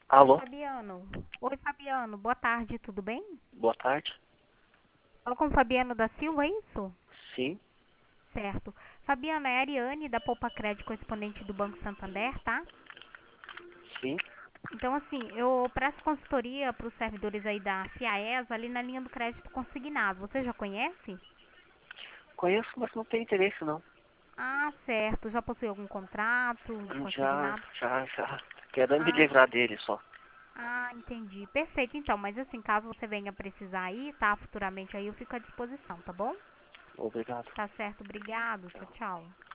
Alô? Fabiano. Oi, Fabiano. Boa tarde, tudo bem? Boa tarde. Fala com o Fabiano da Silva, é isso? Sim, Certo. Fabiano, é a Ariane da Poupa Crédito, correspondente do Banco Santander, tá? sim. Então, assim, eu presto consultoria para os servidores aí da CIAES ali na linha do crédito consignado. Você já conhece? Conheço, mas não tenho interesse não. Ah, certo. Já possui algum contrato de Já, consignado? já. Quero me Ah, livrar dele só. entendi. Perfeito, então. Mas assim, caso você venha precisar aí, tá? Futuramente aí eu fico à disposição, tá bom? Obrigado. Tá certo, obrigado. Tchau, tchau.